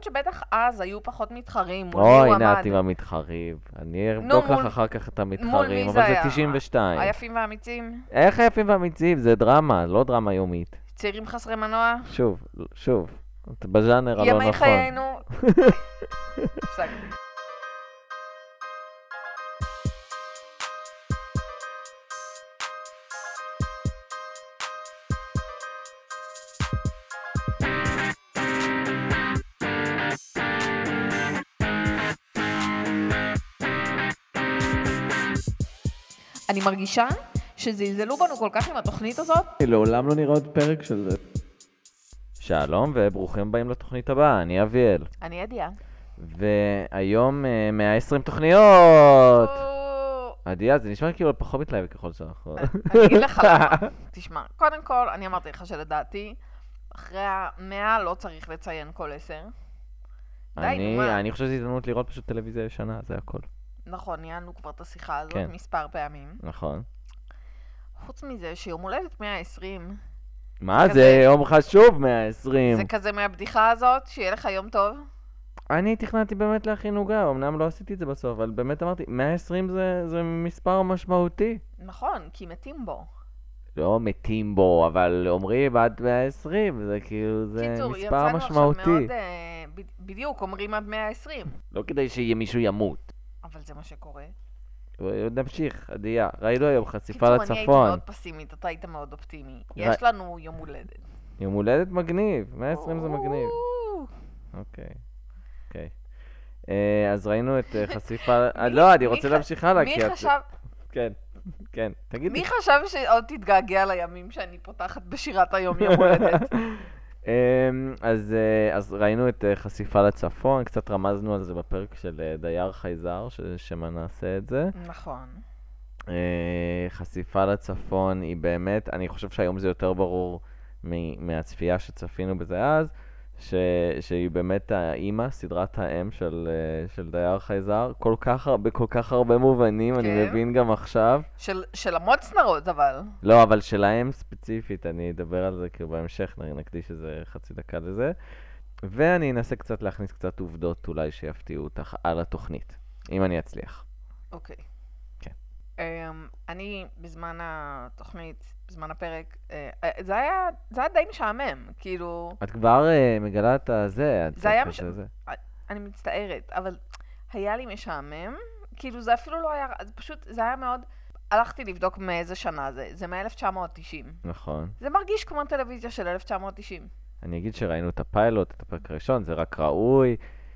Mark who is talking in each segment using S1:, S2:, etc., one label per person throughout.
S1: שבטח אז היו פחות מתחרים.
S2: או, הנה את עם המתחרים. אני אבדוק לך אחר כך את
S1: מול
S2: המתחרים,
S1: מי
S2: אבל
S1: זה
S2: זה
S1: היה?
S2: 92.
S1: היפים והאמיצים?
S2: איך היפים והאמיצים? זה דרמה, לא דרמה יומית.
S1: צעירים חסרי מנוע?
S2: שוב. את בז'אנר הלא
S1: ימי
S2: נכון.
S1: חיינו? הפסקתי. אני מרגישה שזלזלו בנו כל כך עם התוכנית הזאת.
S2: לעולם לא נראה עוד פרק של זה. שלום וברוכים הבאים לתוכנית הבאה, אני אביאל.
S1: אני עדיה.
S2: והיום 120 תוכניות! עדיה, זה נשמע כאילו פחות מתלהב ככל שאנחנו...
S1: אני אגיד לך למה. תשמע, קודם כל, אני אמרתי לך שלדעתי, אחרי 100 לא צריך לציין כל 10.
S2: אני חושב שזו הזדמנות לראות פשוט טלוויזיה ישנה, זה הכל.
S1: נכון, ניהלנו כבר את השיחה הזאת
S2: כן.
S1: מספר פעמים.
S2: נכון.
S1: חוץ מזה שיום הולדת 120,
S2: מה
S1: כזה-
S2: זה יום חשוב 120?
S1: זה כזה מהבדיחה הזאת, שיהיה לך יום טוב.
S2: אני תכננתי באמת להכין עוגה, אמנם לא עשיתי את זה בסוף, אבל באמת אמרתי, 120 זה מספר משמעותי.
S1: נכון, כי מתים בו.
S2: לא מתים בו, אבל אומרים עד 120, זה כאילו, זה
S1: קיצור,
S2: מספר
S1: יצאנו עכשיו
S2: משמעותי.
S1: מאוד, בדיוק, אומרים עד 120,
S2: לא כדי שמישהו ימות.
S1: אבל זה מה שקורה.
S2: נמשיך, עדיה. ראינו היום חשיפה
S1: קיצור, אני הייתי
S2: לצפון.
S1: מאוד פסימית, אתה היית מאוד אופטימי. יש לנו יום הולדת.
S2: יום הולדת מגניב, 120 זה מגניב.
S1: או,
S2: אוקיי. אז ראינו את חשיפה... לא, אני רוצה להמשיך הלאה.
S1: מי
S2: כי את-
S1: חשב,
S2: כן, תגידי.
S1: מי חשב שעוד תתגעגע לימים שאני פותחת בשירת היום יום הולדת?
S2: אז ראינו את חשיפה לצפון, קצת רמזנו על זה בפרק של דייר חייזר, שמה נעשה את זה.
S1: נכון.
S2: חשיפה לצפון היא באמת, אני חושב שהיום זה יותר ברור מהצפייה שצפינו בזה אז, שהיא באמת האימא, סדרת האם של דייר חייזר, בכל כך הרבה מובנים, אני
S1: כן.
S2: מבין גם עכשיו.
S1: של המוצנרות, אבל.
S2: לא, אבל שלהם ספציפית, אני אדבר על זה כאילו בהמשך, נקדיש איזה חצי דקה לזה. ואני אנסה קצת להכניס קצת עובדות אולי שיפתיעו אותך על התוכנית, אם אני אצליח.
S1: אוקיי.
S2: כן.
S1: אני בזמן התוכנית, בזמן הפרק, זה היה די משעמם, כאילו,
S2: את כבר מגלה את הזה,
S1: זה היה
S2: זה.
S1: אני מצטערת, אבל היה לי משעמם, כאילו זה אפילו לא היה, זה פשוט, זה היה מאוד, הלכתי לבדוק מאיזה שנה זה, זה מ-1990.
S2: נכון.
S1: זה מרגיש כמו טלוויזיה של 1990.
S2: אני אגיד שראינו את הפיילוט, את הפרק הראשון, זה רק ראוי,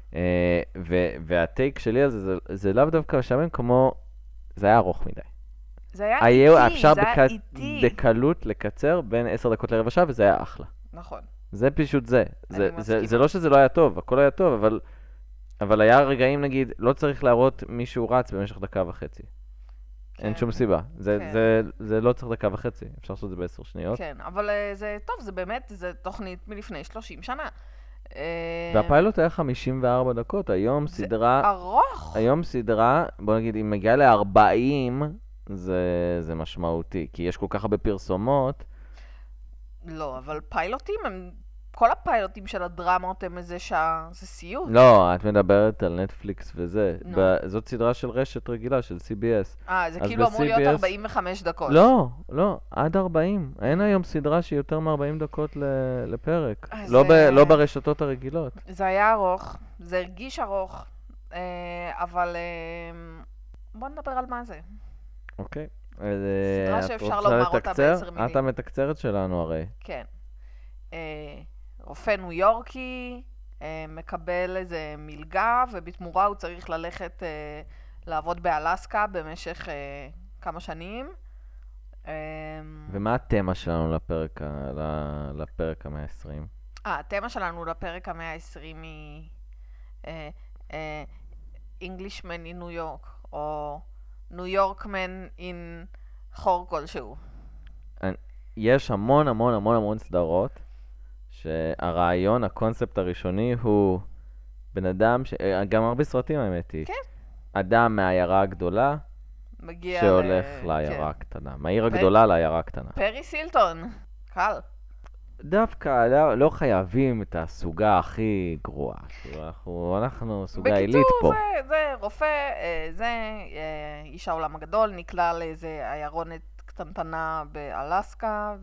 S2: והטייק שלי על זה לאו דווקא משעמם כמו, זה היה ארוך מדי.
S1: זה היה איטי,
S2: אפשר
S1: זה היה איטי.
S2: בקלות לקצר בין 10 דקות לרבע שעה, וזה היה אחלה.
S1: נכון.
S2: זה פשוט זה.
S1: אני מסכימה.
S2: זה לא שזה לא היה טוב, הכל היה טוב, אבל היה רגעים, נגיד, לא צריך להראות מישהו רץ במשך דקה וחצי. אין
S1: כן.
S2: שום סיבה.
S1: כן.
S2: זה לא צריך דקה וחצי, אפשר לעשות את זה ב10 שניות.
S1: כן, אבל זה טוב, זה באמת, זה תוכנית מלפני 30 שנה.
S2: והפיילוט היה 54 דקות, היום
S1: זה
S2: סדרה,
S1: ארוך.
S2: בוא נגיד, אם מגיעה ל40, זה משמעותי, כי יש כל כך הרבה פרסומות.
S1: לא, אבל פיילוטים הם, כל הפיילוטים של הדרמות הם איזה שעה, זה סיוט.
S2: לא, את מדברת על נטפליקס וזה.
S1: נו.
S2: זאת סדרה של רשת רגילה, של CBS.
S1: זה
S2: אז
S1: כאילו אמור להיות
S2: ב-CBS
S1: 45 דקות.
S2: לא, עד 40. אין היום סדרה שהיא יותר מ-40 דקות לפרק.
S1: אז,
S2: לא ברשתות הרגילות.
S1: זה היה ארוך, זה הרגיש ארוך, אבל בוא נדבר על מה זה.
S2: אוקיי.
S1: סדרה
S2: את
S1: שאפשר
S2: רוצה
S1: לומר אותה
S2: לתקצר?
S1: ב10 מילים.
S2: את המתקצרת שלנו הרי.
S1: כן. רופא ניו יורקי מקבל איזה מלגה, ובתמורה הוא צריך ללכת לעבוד באלסקה במשך כמה שנים.
S2: ומה התמה שלנו לפרק ה-120?
S1: התמה שלנו לפרק ה-120 היא Englishman in New York, או New Yorkman in חור כלשהו.
S2: יש המון סדרות שהרעיון, הקונספט הראשוני הוא בן אדם, גם הרבה סרטים האמת היא.
S1: כן.
S2: אדם מהעיירה הגדולה
S1: מגיע
S2: שהולך
S1: כן.
S2: לעיירה הקטנה. מהעיר הגדולה לעיירה הקטנה.
S1: פריס הילטון, קל.
S2: דווקא לא חייבים את הסוגה הכי גרועה. כאילו, אנחנו סוגה עילית פה.
S1: בקיצור, זה רופא, איש העולם הגדול, נקלע לאיזה עיירונת קטנטנה באלסקה,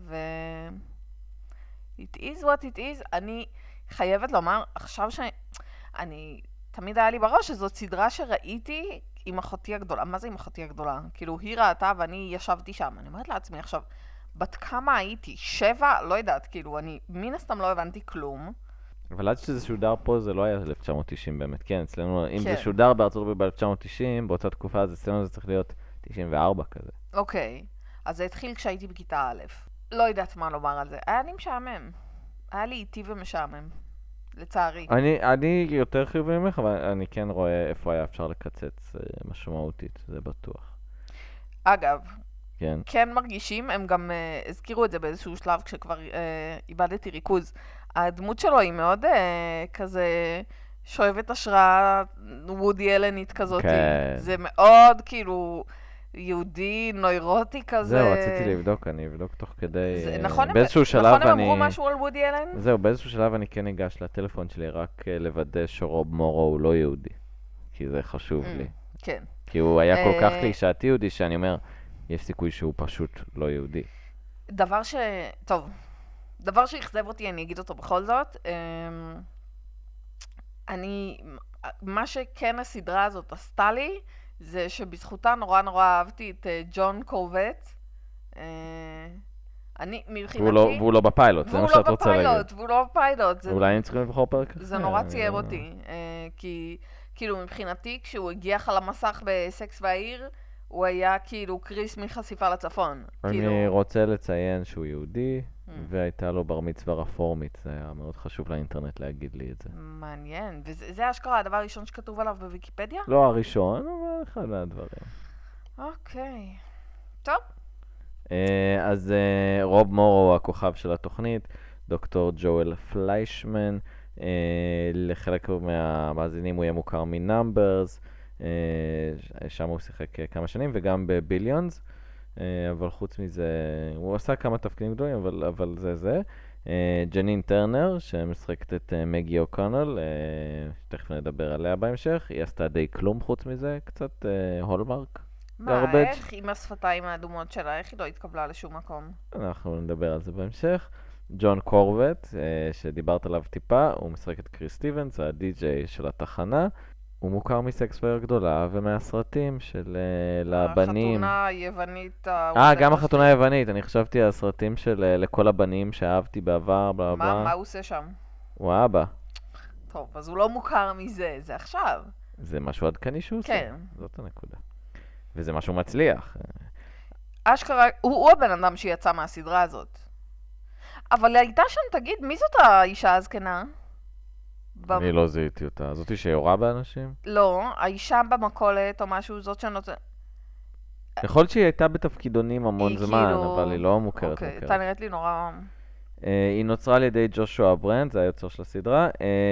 S1: it is what it is. אני חייבת לומר, עכשיו אני תמיד היה לי בראש שזאת סדרה שראיתי עם אחותי הגדולה. מה זה עם אחותי הגדולה? כאילו, היא ראתה ואני ישבתי שם. אני אומרת לעצמי עכשיו, בת כמה הייתי? 7? לא יודעת, כאילו, אני מן הסתם לא הבנתי כלום.
S2: אבל עד שזה שודר פה זה לא היה 1990 באמת, כן, אצלנו, אם זה
S1: כן.
S2: שודר בארצות הברית ב-1990, באותה תקופה אז אצלנו זה צריך להיות 94 כזה.
S1: אוקיי, אז זה התחיל כשהייתי בכיתה א'. לא יודעת מה לומר על זה. היה לי משעמם. היה לי איטי ומשעמם. לצערי.
S2: אני יותר חיובי ממך, אבל אני כן רואה איפה היה אפשר לקצץ משמעותית, זה בטוח.
S1: אגב,
S2: כן.
S1: כן מרגישים, הם גם הזכירו את זה באיזשהו שלב כשכבר איבדתי ריכוז. הדמות שלו היא מאוד כזה שואבת השראה וודי אלנית כזאת.
S2: כן.
S1: זה מאוד כאילו יהודי, נוירוטי כזה.
S2: זהו, רציתי לבדוק, אני אבדוק תוך כדי...
S1: נכון,
S2: באיזשהו שלב
S1: נכון הם
S2: אני...
S1: אמרו משהו על וודי אלן?
S2: זהו, באיזשהו שלב אני כן ניגש לטלפון שלי רק lוודא שרוב מורו הוא לא יהודי. כי זה חשוב לי.
S1: כן.
S2: כי הוא היה כל כך קלישאתי יהודי שאני אומר, יש סיכוי שהוא פשוט לא יהודי.
S1: דבר שאכזב אותי, אני אגיד אותו בכל זאת. מה שכן הסדרה הזאת עשתה לי, זה שבזכותה נורא נורא אהבתי את ג'ון קורבט. אני, מבחינתי...
S2: והוא לא בפיילוט, זה מה שאת רוצה להגיד.
S1: והוא לא בפיילוט.
S2: אולי הם צריכים לבחור פרק?
S1: זה נורא צייר אותי. כי כאילו מבחינתי, כשהוא הגיח על המסך בסקס והעיר, הוא היה כאילו קריס מחשיפה לצפון.
S2: אני רוצה לציין שהוא יהודי, והייתה לו בר מצווה רפורמית. זה היה מאוד חשוב לאינטרנט להגיד לי את זה.
S1: מעניין. וזה אשכרה הדבר הראשון שכתוב עליו בוויקיפדיה?
S2: לא הראשון, אבל אחד מהדברים.
S1: אוקיי. טוב.
S2: אז רוב מורו הוא הכוכב של התוכנית, דוקטור ג'ואל פליישמן, לחלק מהמאזינים הוא יהיה מוכר מנאמברס, שם הוא שיחק כמה שנים, וגם בביליונס, אבל חוץ מזה, הוא עשה כמה תפקידים גדולים, אבל זה. ג'נין טרנר, שמשחקת את מגי אוקונל, שתכף נדבר עליה בהמשך, היא עשתה די כלום חוץ מזה, קצת הולמרק.
S1: מה, איך עם השפתיים האדומות שלה, איך היא לא התקבלה לשום מקום?
S2: אנחנו נדבר על זה בהמשך. ג'ון קורבט, שדיברת עליו טיפה, הוא משחק את קריס סטיבנס, הדי-ג'יי של התחנה. הוא מוכר מסקס והעיר הגדולה ומהסרטים של לבנים.
S1: החתונה היוונית.
S2: גם החתונה היוונית, אני חשבתי על הסרטים של לכל הבנים שאהבתי בעבר, בלה בלה.
S1: מה הוא עושה שם?
S2: הוא אבא.
S1: טוב, אז הוא לא מוכר מזה, זה עכשיו.
S2: זה משהו עדכני שהוא עושה.
S1: כן.
S2: זאת הנקודה. וזה משהו מצליח.
S1: אשכרה, הוא הבן אדם שיצא מהסדרה הזאת. אבל הייתה שם, תגיד, מי זאת האישה הזקנה?
S2: אני לא זיהיתי אותה. זאתי שיורה באנשים?
S1: לא, האישה במכולת או משהו, זאת שנותנת...
S2: יכול להיות שהיא הייתה בתפקידונים המון זמן, אבל היא לא מוכרת.
S1: אוקיי, אתה נראית לי נורא...
S2: היא נוצרה על ידי ג'ושוע ברנד, זה היוצר של הסדרה.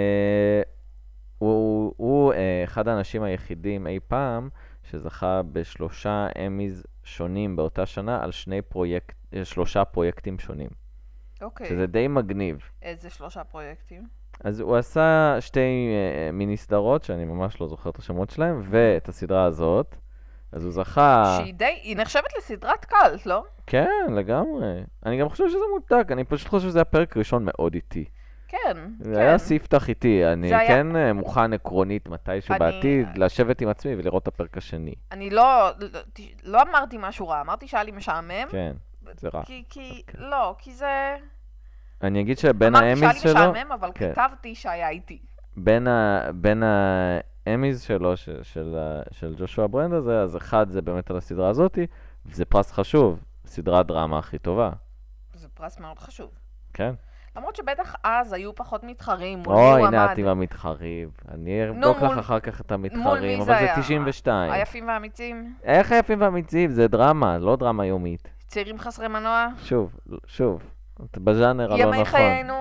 S2: הוא אחד האנשים היחידים אי פעם שזכה ב3 אמיז שונים באותה שנה על 3 פרויקטים שונים.
S1: אוקיי.
S2: שזה די מגניב.
S1: איזה 3 פרויקטים?
S2: אז הוא עשה 2 מיני סדרות, שאני ממש לא זוכר את השמות שלהם, ואת הסדרה הזאת. אז הוא זכה...
S1: היא נחשבת לסדרת קלט, לא?
S2: כן, לגמרי. אני גם חושב שזה מותק, אני פשוט חושב שזה הפרק ראשון מאוד איטי.
S1: כן,
S2: זה היה ספתח איתי, אני
S1: היה...
S2: כן מוכן עקרונית מתישהו בעתיד לשבת עם עצמי ולראות את הפרק השני.
S1: אני לא אמרתי משהו רע, אמרתי שהיה לי משעמם.
S2: כן, זה רע.
S1: לא, כי זה...
S2: אני אגיד שבין האמיז שלו...
S1: אמרתי שהיה לי משעמם, אבל כתבתי שהיה איתי.
S2: בין האמיז שלו, של ג'ושוע ברנד הזה, אז אחד זה באמת על הסדרה הזאת, וזה פרס חשוב, סדרת דרמה הכי טובה.
S1: זה פרס מאוד חשוב.
S2: כן.
S1: למרות שבטח אז היו פחות מתחרים.
S2: הנה את עם המתחרים. אני אבדוק לך אחר כך את המתחרים, אבל זה 92.
S1: היפים והאמיצים?
S2: איך היפים והאמיצים? זה דרמה, לא דרמה יומית.
S1: צעירים חסרי מנוע?
S2: שוב. בז'אנר הלא נכון.
S1: ימי חיינו.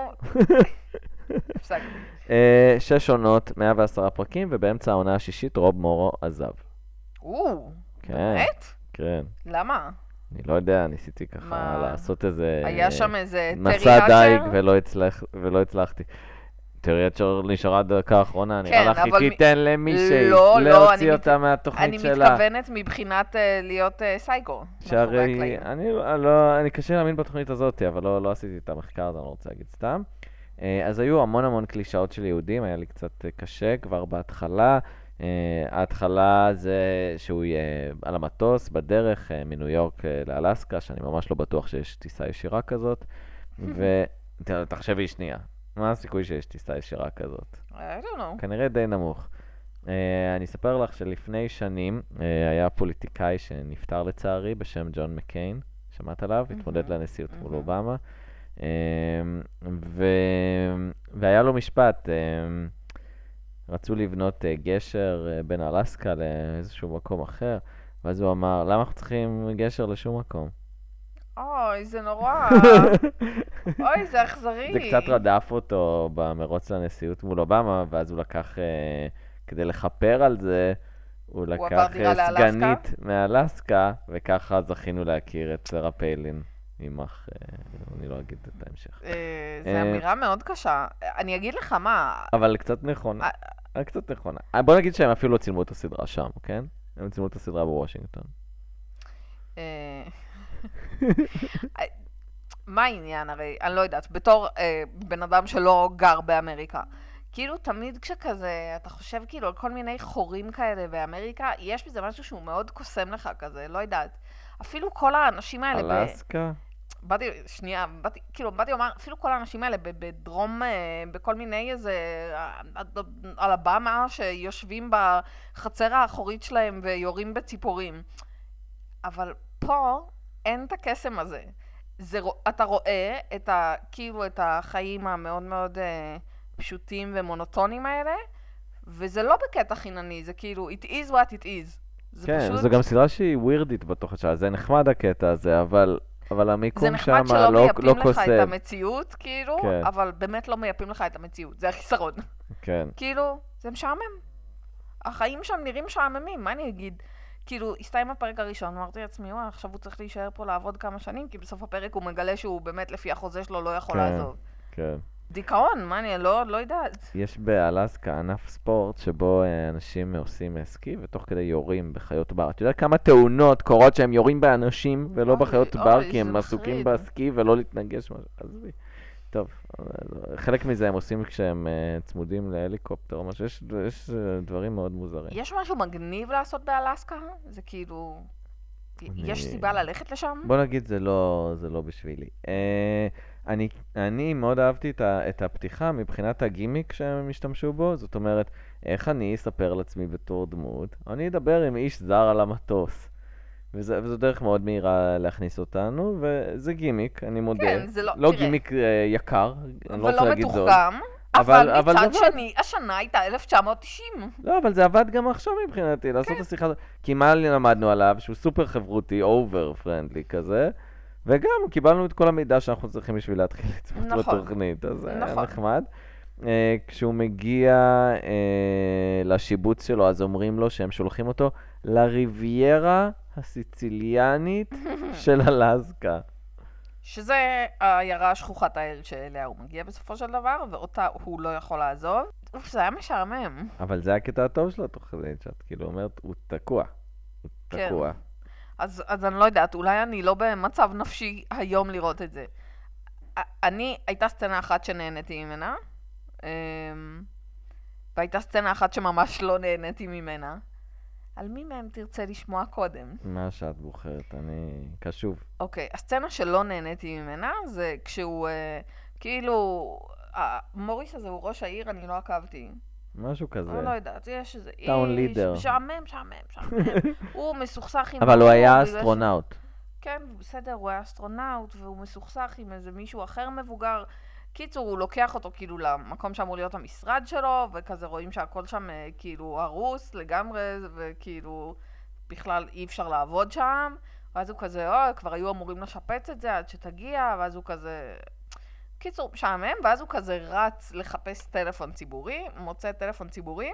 S2: 6 עונות, 110 פרקים, ובאמצע העונה השישית רוב מורו עזב.
S1: באמת?
S2: כן.
S1: למה?
S2: אני לא יודע, ניסיתי ככה
S1: מה?
S2: לעשות איזה
S1: היה שם איזה
S2: מסע
S1: טרי
S2: דייג
S1: האצ'ר?
S2: ולא הצלחתי. טריאצ'ר נשארה דקה האחרונה, נראה
S1: כן,
S2: לך היא
S1: אבל
S2: תיתן למישהי
S1: לא,
S2: להוציא אותה מהתוכנית
S1: אני
S2: שלה.
S1: מתכוונת מבחינת להיות סייקו, מאחורי
S2: שהרי
S1: הקלעים.
S2: אני קשה להאמין בתוכנית הזאת, אבל לא עשיתי את המחקר, אז אני לא רוצה להגיד סתם. אז היו המון קלישאות של יהודים, היה לי קצת קשה כבר בהתחלה. ההתחלה זה שהוא יהיה על המטוס בדרך מניו יורק לאלסקה, שאני ממש לא בטוח שיש טיסה ישירה כזאת. ותחשבי שנייה, מה הסיכוי שיש טיסה ישירה כזאת?
S1: I don't know.
S2: כנראה די נמוך. אני אספר לך שלפני שנים היה פוליטיקאי שנפטר לצערי בשם ג'ון מקיין, שמעת עליו? התמודד לנשיאות מול אובמה. והיה לו משפט, רצו לבנות גשר בין אלסקה לאיזשהו מקום אחר, ואז הוא אמר, למה אנחנו צריכים גשר לשום מקום?
S1: אוי, זה נורא. אוי, זה אכזרי.
S2: זה קצת רדף אותו במרוץ לנשיאות מול אובמה, ואז הוא לקח, כדי לכפר על זה, הוא
S1: עבר
S2: לקח
S1: דירה לאלסקה?
S2: סגנית מאלסקה, וככה זכינו להכיר את סרה פיילין. עמך, אני לא אגיד את ההמשך.
S1: זה אמירה מאוד קשה. אני אגיד לך מה,
S2: אבל קצת נכונה. קצת נכונה. בוא נגיד שהם אפילו לא צילמו את הסדרה שם, כן? הם צילמו את הסדרה בוושינגטון.
S1: מה העניין הרי? אני לא יודעת. בתור בן אדם שלא גר באמריקה. כאילו תמיד כשכזה, אתה חושב כאילו על כל מיני חורים כאלה באמריקה, יש בזה משהו שהוא מאוד קוסם לך כזה, לא יודעת. אפילו כל האנשים האלה
S2: אלסקה?
S1: באתי לומר, אפילו כל האנשים האלה בדרום, בכל מיני איזה, אלבמה שיושבים בחצר האחורית שלהם ויורים בציפורים. אבל פה אין את הקסם הזה. אתה רואה כאילו את החיים המאוד מאוד פשוטים ומונוטונים האלה, וזה לא בקטע חינני, זה כאילו, it is what it is.
S2: כן, זו גם סדרה שהיא ווירדית בתוכנית שלה, זה נחמד הקטע הזה, אבל המיקום שם לא קוסם.
S1: זה נחמד שלא מייפים לך את המציאות, כאילו,
S2: כן.
S1: אבל באמת לא מייפים לך את המציאות, זה החיסרון.
S2: כן.
S1: כאילו, זה משעמם. החיים שם נראים משעממים, מה אני אגיד? כאילו, הסתיים הפרק הראשון, אמרתי לעצמי, עכשיו הוא צריך להישאר פה לעבוד כמה שנים, כי בסוף הפרק הוא מגלה שהוא באמת לפי החוזה שלו לא יכול לעזוב.
S2: כן.
S1: דיכאון, מה אני לא יודעת.
S2: יש באלסקה ענף ספורט שבו אנשים עושים סקי ותוך כדי יורים בחיות בר. אתה יודע כמה תאונות קורות שהם יורים באנשים ולא בחיות בר כי הם עסוקים בסקי ולא להתנגש משהו. עזבי. טוב, חלק מזה הם עושים כשהם צמודים להליקופטר או משהו. יש דברים מאוד מוזרים.
S1: יש משהו מגניב לעשות באלסקה? זה כאילו... יש סיבה ללכת לשם?
S2: בוא נגיד זה לא בשבילי. אני מאוד אהבתי את הפתיחה מבחינת הגימיק שהם השתמשו בו, זאת אומרת, איך אני אספר לעצמי בתור דמות, אני אדבר עם איש זר על המטוס. וזו דרך מאוד מהירה להכניס אותנו, וזה גימיק, אני מודה.
S1: כן, זה לא,
S2: לא
S1: תראה.
S2: גימיק יקר, אני לא רוצה
S1: ולא
S2: להגיד זאת.
S1: מתוחכם, אבל
S2: זה
S1: מצד
S2: עבד.
S1: שני, השנה הייתה 1990.
S2: לא, אבל זה עבד גם עכשיו מבחינתי, לעשות את השיחה הזאת. כי מה למדנו עליו? שהוא סופר חברותי, אובר פרנדלי כזה, וגם קיבלנו את כל המידע שאנחנו צריכים בשביל להתחיל לצפות בתוכנית, אז זה היה נחמד. כשהוא מגיע לשיבוץ שלו, אז אומרים לו שהם שולחים אותו לריביירה הסיציליאנית של אלסקה.
S1: שזה העיירה שכוחת העיר שאליה הוא מגיע בסופו של דבר, ואותה הוא לא יכול לעזוב. זה היה משעמם.
S2: אבל זה הקטע הטוב של התוכנית, שאת כאילו אומרת, הוא תקוע. הוא תקוע.
S1: אז אני לא יודעת, אולי אני לא במצב נפשי היום לראות את זה. הייתה סצנה אחת שנהניתי ממנה, והייתה סצנה אחת שממש לא נהניתי ממנה. על מי מהם תרצה לשמוע קודם?
S2: מה שאת בוחרת, אני קשוב.
S1: אוקיי, הסצנה שלא נהניתי ממנה זה כשהוא, כאילו, מוריס הזה הוא ראש העיר, אני לא עקבתי.
S2: משהו כזה.
S1: אני לא יודעת, יש איזה איש,
S2: טאון לידר.
S1: משעמם. הוא מסוכסך עם...
S2: אבל הוא היה אסטרונאוט.
S1: כן, בסדר, הוא היה אסטרונאוט, והוא מסוכסך עם איזה מישהו אחר מבוגר. קיצור, הוא לוקח אותו כאילו למקום שאמור להיות המשרד שלו, וכזה רואים שהכל שם כאילו הרוס לגמרי, וכאילו בכלל אי אפשר לעבוד שם. ואז הוא כזה, כבר היו אמורים לשפץ את זה עד שתגיע, ואז הוא כזה... קיצור, משעמם, ואז הוא כזה רץ לחפש טלפון ציבורי, מוצא טלפון ציבורי,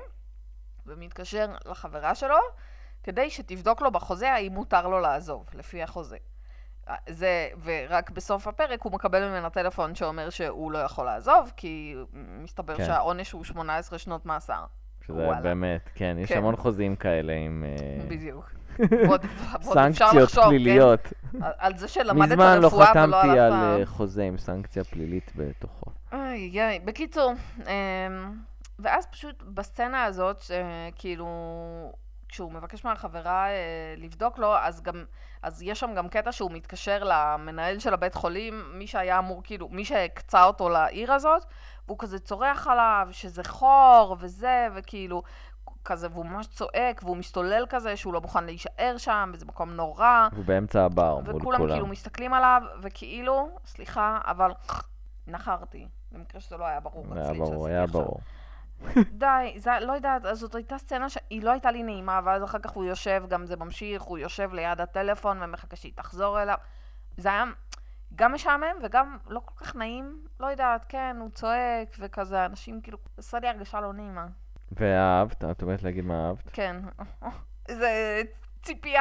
S1: ומתקשר לחברה שלו, כדי שתבדוק לו בחוזה האם מותר לו לעזוב, לפי החוזה. ורק בסוף הפרק הוא מקבל ממנה טלפון שאומר שהוא לא יכול לעזוב, כי מסתבר
S2: כן.
S1: שהעונש הוא 18 שנות מאסר.
S2: שזה
S1: וואלה.
S2: באמת, כן, יש
S1: כן.
S2: המון חוזים כאלה עם
S1: בדיוק. ועוד אפשר
S2: סנקציות
S1: לחשוב,
S2: פליליות.
S1: כן? על זה שלמדת
S2: מזמן לא
S1: רפואה ולא
S2: חתמתי על
S1: הלכת...
S2: חוזה עם סנקציה פלילית בתוכו.
S1: איי, בקיצור, ואז פשוט בסצנה הזאת, כאילו, כשהוא מבקש מהחברה לבדוק לו, אז יש שם גם קטע שהוא מתקשר למנהל של הבית חולים, מי שהיה אמור, כאילו, מי שהקצה אותו לעיר הזאת, והוא כזה צורח עליו, שזה חור וזה, וכאילו, כזה, והוא ממש צועק, והוא מסתולל כזה, שהוא לא מוכן להישאר שם, וזה מקום נורא.
S2: והוא באמצע הבר מול כולם.
S1: וכולם כאילו מסתכלים עליו, וכאילו, סליחה, אבל נחרתי. במקרה שזה לא היה ברור.
S2: היה ברור, היה ברור.
S1: די, לא יודעת, אז זאת הייתה סצנה שהיא לא הייתה לי נעימה, ואז אחר כך הוא יושב, גם זה ממשיך, הוא יושב ליד הטלפון ומחכה שהיא תחזור אליו. זה היה גם משעמם וגם לא כל כך נעים, לא יודעת, כן, הוא צועק וכזה, אנשים כאילו, עשה לי הרגשה לא נעימה.
S2: ואהבת? את אומרת להגיד מה אהבת?
S1: כן, זה ציפייה.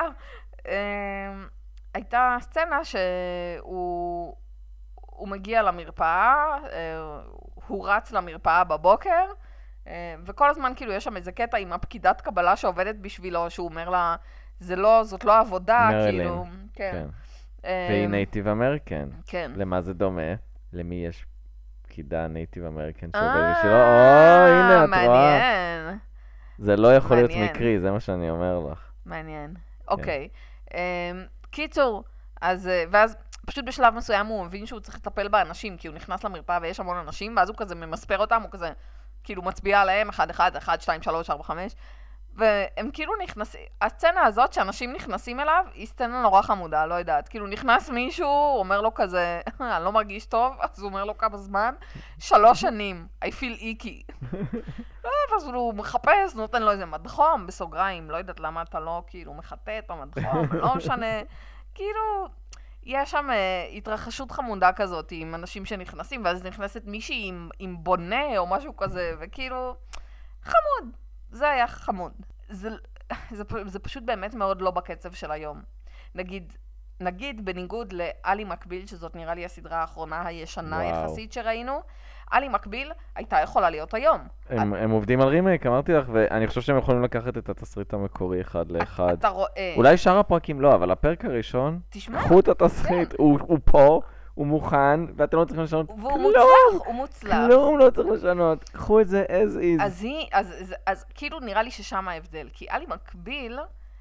S1: הייתה סצנה שהוא מגיע למרפאה, הוא רץ למרפאה בבוקר, וכל הזמן כאילו יש שם איזה קטע עם הפקידת קבלה שעובדת בשבילו, שהוא אומר לה, זאת לא עבודה, כאילו.
S2: כן. והיא נייטיב אמריקן.
S1: כן.
S2: למה זה דומה? למי יש פקידה נייטיב אמריקן שעובדת בשבילו? הנה, את רואה.
S1: מעניין.
S2: זה לא יכול להיות מקרי, זה מה שאני אומר לך.
S1: מעניין. אוקיי. קיצור, ואז פשוט בשלב מסוים הוא מבין שהוא צריך לטפל באנשים, כי הוא נכנס למרפאה ויש המון אנשים, ואז הוא כזה ממספר אותם, הוא כזה כאילו מצביע עליהם, 1, 1, 1, 2, 3, 4, 5, והם כאילו נכנסים, הסצנה הזאת שאנשים נכנסים אליו, היא סצנה נורא חמודה, לא יודעת, כאילו נכנס מישהו, אומר לו כזה, אני לא מרגיש טוב, אז הוא אומר לו כמה זמן, 3 שנים, I feel icky. ואז הוא מחפש, נותן לו איזה מדחום, בסוגריים, לא יודעת למה אתה לא כאילו מחטא את המדחום, לא משנה, כאילו... יש שם התרחשות חמודה כזאת עם אנשים שנכנסים, ואז נכנסת מישהי עם בונה או משהו כזה, וכאילו, חמוד. זה היה חמוד. זה פשוט באמת מאוד לא בקצב של היום. נגיד בניגוד לאלי מקביל, שזאת נראה לי הסדרה האחרונה הישנה יחסית שראינו, אלי מקביל הייתה יכולה להיות היום.
S2: הם עובדים על רימייק, אמרתי לך, ואני חושב שהם יכולים לקחת את התסריט המקורי אחד לאחד.
S1: אתה רואה.
S2: אולי שאר הפרקים לא, אבל הפרק הראשון, קחו את התסריט, הוא פה, הוא מוכן, ואתם לא צריכים לשנות כלום.
S1: הוא מוצלח.
S2: כלום לא צריך לשנות, קחו את זה as is.
S1: אז כאילו נראה לי ששם ההבדל, כי אלי מקביל,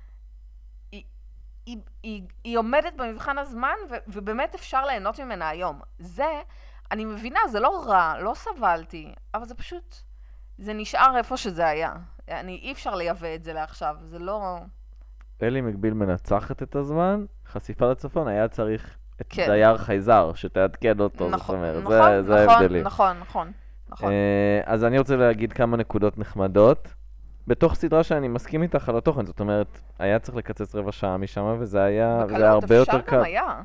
S1: היא עומדת במבחן הזמן, ובאמת אפשר ליהנות ממנה היום. אני מבינה, זה לא רע, לא סבלתי, אבל זה פשוט, זה נשאר איפה שזה היה. אי אפשר לייבא את זה לעכשיו, זה לא...
S2: אלי מקביל מנצחת את הזמן, חשיפה לצפון, היה צריך את דייר חייזר, שתעדכן אותו, זאת אומרת, זה ההבדלים.
S1: נכון.
S2: אז אני רוצה להגיד כמה נקודות נחמדות, בתוך סדרה שאני מסכים איתך על התוכן, זאת אומרת, היה צריך לקצץ 15 דקות משם, וזה היה הרבה יותר קל.
S1: אפשר גם היה.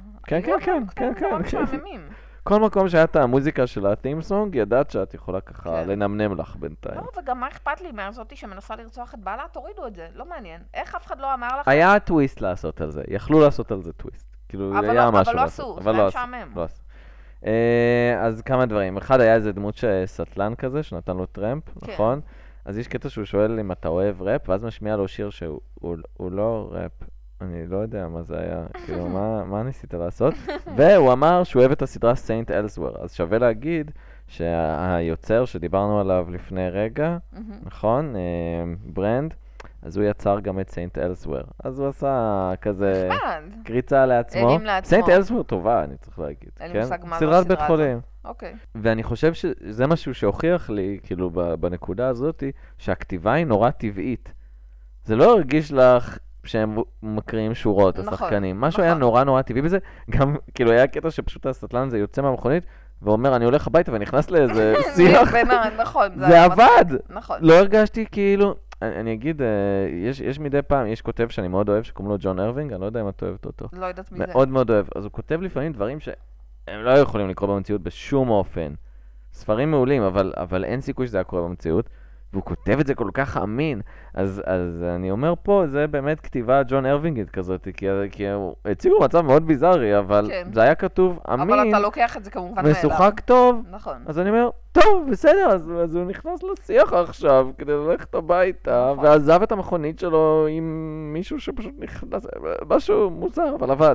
S2: כן. כל מקום שהיה את המוזיקה של הטים-סונג, ידעת שאת יכולה ככה לנמנם לך בינתיים.
S1: לא, וגם מה אכפת לי מהזאתי שמנסה לרצוח את בעלה? תורידו את זה, לא מעניין. איך אף אחד לא אמר לך?
S2: היה טוויסט לעשות על זה, יכלו לעשות על זה טוויסט. כאילו, היה משהו לעשות.
S1: אבל לא עשו, זה היה משעמם.
S2: אז כמה דברים. אחד היה איזה דמות סטלן כזה, שנתן לו טרמפ, נכון? אז יש קטע שהוא שואל אם אתה אוהב ראפ, ואז משמיע לו שיר שהוא לא ראפ. אני לא יודע מה זה היה, כאילו, מה ניסית לעשות? והוא אמר שהוא אוהב את הסדרה Saint Elsewhere, אז שווה להגיד שהיוצר שדיברנו עליו לפני רגע, נכון? ברנד, אז הוא יצר גם את Saint Elsewhere. אז הוא עשה כזה קריצה לעצמו. Saint Elsewhere טובה, אני צריך להגיד.
S1: אין לי מושג מה
S2: סדרת בית חולים.
S1: אוקיי.
S2: ואני חושב שזה משהו שהוכיח לי, כאילו, בנקודה הזאת, שהכתיבה היא נורא טבעית. זה לא הרגיש לך שהם מקריאים שורות, השחקנים. משהו היה נורא טבעי בזה. גם, כאילו, היה קטע שפשוט הסטלן הזה יוצא מהמכונית, ואומר, אני הולך הביתה ונכנס לאיזה שיח.
S1: נכון.
S2: זה עבד!
S1: נכון.
S2: לא הרגשתי כאילו... אני אגיד, יש מדי פעם, יש כותב שאני מאוד אוהב, שקוראים לו ג'ון ארווינג, אני לא יודע אם את אוהבת אותו.
S1: לא יודעת מי זה.
S2: מאוד מאוד אוהב. אז הוא כותב לפעמים דברים שהם לא יכולים לקרוא במציאות בשום אופן. ספרים מעולים, אבל אין סיכוי שזה היה קורה במציאות. והוא כותב את זה כל כך אמין. אז אני אומר פה, זה באמת כתיבה ג'ון ארווינגית כזאת, כי הוא הציגו מצב מאוד ביזארי, אבל
S1: כן.
S2: זה היה כתוב אמין,
S1: אבל אתה לוקח את זה כמובן מאליו.
S2: משוחק טוב,
S1: נכון.
S2: אז אני אומר, טוב, בסדר, אז הוא נכנס לשיח עכשיו כדי ללכת הביתה,
S1: נכון.
S2: ועזב את המכונית שלו עם מישהו שפשוט נכנס, משהו מוזר, אבל עבד.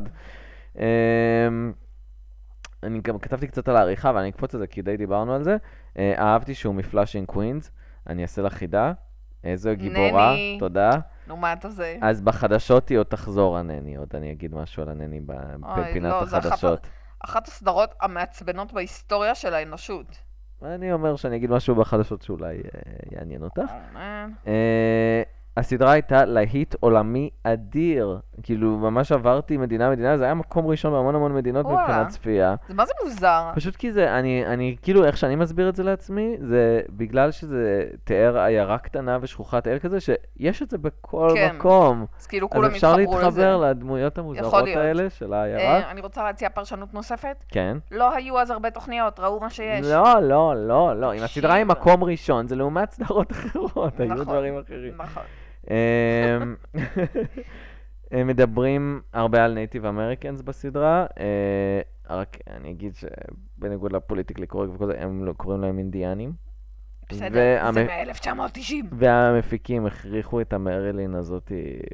S2: אני גם כתבתי קצת על העריכה, אבל אני אקפוץ על זה כי די דיברנו על זה. אהבתי שהוא מפלאשינג קווינס, אני אעשה לך חידה. איזו גיבורה,
S1: נני.
S2: תודה.
S1: נו, מה אתה זה?
S2: אז בחדשות היא עוד תחזור הנני, עוד אני אגיד משהו על הנני בפינת
S1: לא, זה
S2: החדשות.
S1: אחת הסדרות המעצבנות בהיסטוריה של האנושות.
S2: אני אומר שאני אגיד משהו בחדשות שאולי יעניין אותך. הסדרה הייתה להיט עולמי אדיר. כאילו, ממש עברתי מדינה, זה היה מקום ראשון בהמון המון מדינות
S1: וואלה.
S2: מבחינת צפייה.
S1: זה מה זה מוזר?
S2: פשוט כי זה, אני כאילו, איך שאני מסביר את זה לעצמי, זה בגלל שזה תיאר עיירה קטנה ושכוחת אל כזה, שיש את זה בכל
S1: כן.
S2: מקום.
S1: אז כאילו
S2: אז
S1: כולם
S2: אפשר
S1: התחברו לזה.
S2: להתחבר לדמויות המוזרות
S1: להיות.
S2: האלה של העיירה.
S1: אני רוצה להציע פרשנות נוספת.
S2: כן.
S1: לא היו אז הרבה תוכניות, ראו מה שיש.
S2: לא. אם הסדרה היא
S1: תקשיב.
S2: מקום ראשון, זה לעומת סדרות אחרות, היו
S1: נכון.
S2: דברים אחרים.
S1: נכון.
S2: הם מדברים הרבה על נייטיב אמריקנס בסדרה, רק אני אגיד שבניגוד לפוליטיקלי קורקט וכל זה, הם לא קוראים להם אינדיאנים.
S1: בסדר, זה מ-1990.
S2: והמפיקים הכריחו את המרילין הזאת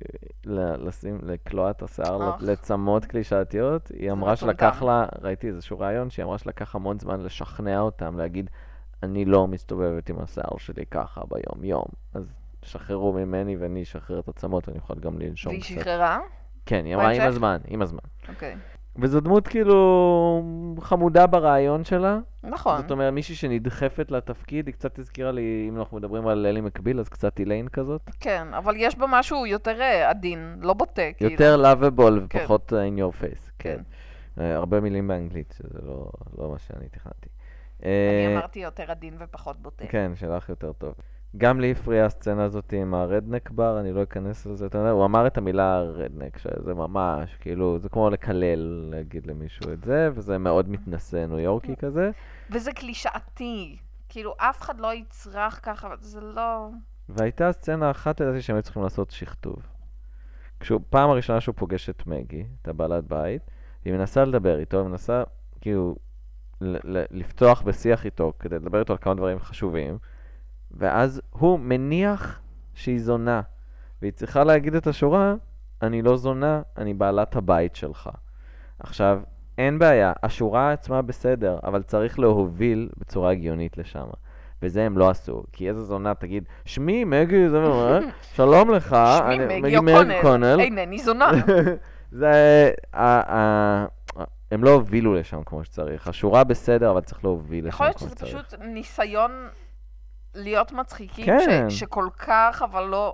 S2: לקלוע את השיער לצמות קלישאתיות. היא אמרה שלקח לה, ראיתי איזשהו רעיון, שהיא אמרה שלקח המון זמן לשכנע אותם, להגיד, אני לא מסתובבת עם השיער שלי ככה ביום יום. אז שחררו ממני ואני אשחרר את עצמות ואני יכול גם לנשום
S1: והיא
S2: קצת.
S1: שחררה?
S2: כן, היא אמרה עם הזמן.
S1: אוקיי.
S2: וזו דמות כאילו חמודה ברעיון שלה.
S1: נכון.
S2: זאת אומרת, מישהי שנדחפת לתפקיד, היא קצת הזכירה לי, אם אנחנו מדברים על אלי מקביל, אז קצת איליין כזאת.
S1: כן, אבל יש בה משהו יותר עדין, לא בוטה.
S2: יותר lovable
S1: כן.
S2: ופחות in your face.
S1: כן.
S2: הרבה מילים באנגלית, שזה לא מה שאני תכננתי.
S1: אני אמרתי יותר עדין ופחות בוטה.
S2: כן, שלך יותר טוב. גם לי הפריעה הסצנה הזאת עם הרדנק בר, אני לא אכנס לזה יותר. הוא אמר את המילה רדנק, שזה ממש, כאילו, זה כמו לקלל, להגיד למישהו את זה, וזה מאוד מתנשא ניו יורקי כזה.
S1: וזה קלישאתי. כאילו, אף אחד לא יצרח ככה, זה לא...
S2: והייתה סצנה אחת, לדעתי, שהם היו צריכים לעשות שכתוב. פעם הראשונה שהוא פוגש את מגי, את הבעלת בית, היא מנסה לדבר איתו, מנסה, כאילו, לפתוח בשיח איתו, כדי לדבר איתו על כמה דברים חשובים, ואז הוא מניח שהיא זונה, והיא צריכה להגיד את השורה, אני לא זונה, אני בעלת הבית שלך. עכשיו, אין בעיה, השורה עצמה בסדר, אבל צריך להוביל בצורה הגיונית לשם. וזה הם לא עשו, כי איזה זונה תגיד, שמי מגי, זה מה, שלום לך,
S1: שמי מגי אוקונל, אינני זונה.
S2: זה, הם לא הובילו לשם כמו שצריך. השורה בסדר, אבל צריך להוביל לשם כמו שצריך.
S1: יכול להיות שזה פשוט ניסיון להיות מצחיקים,
S2: כן.
S1: שכל כך, אבל לא...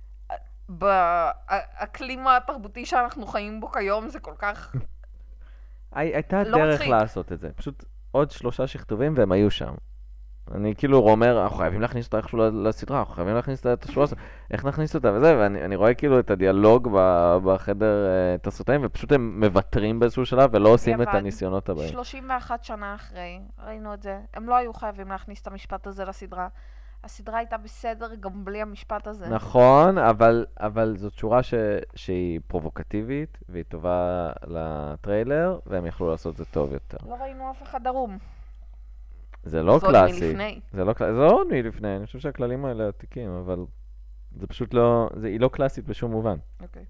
S1: באקלים התרבותי שאנחנו חיים בו כיום זה כל כך...
S2: הייתה
S1: לא
S2: דרך
S1: מצחיק.
S2: לעשות את זה. פשוט עוד 3 שכתובים והם היו שם. אני כאילו אומר, אנחנו חייבים להכניס אותה איכשהו לסדרה, אנחנו חייבים להכניס את השורה, איך נכניס אותה וזה, ואני רואה כאילו את הדיאלוג בחדר תסריטאים, ופשוט הם מוותרים באיזשהו שלב ולא עושים את הניסיונות הבאים.
S1: 31 שנה אחרי, ראינו את זה, הם לא היו חייבים להכניס את המשפט הזה לסדרה. הסדרה הייתה בסדר גם בלי המשפט הזה.
S2: נכון, אבל זאת שורה שהיא פרובוקטיבית, והיא טובה לטריילר, והם יכלו לעשות זה טוב יותר.
S1: לא ראינו אף אחד ערום.
S2: זה לא קלאסי.
S1: מלפני.
S2: זה לא עוד מלפני, אני חושב שהכללים האלה עתיקים, אבל זה פשוט לא, היא לא קלאסית בשום מובן.
S1: אוקיי.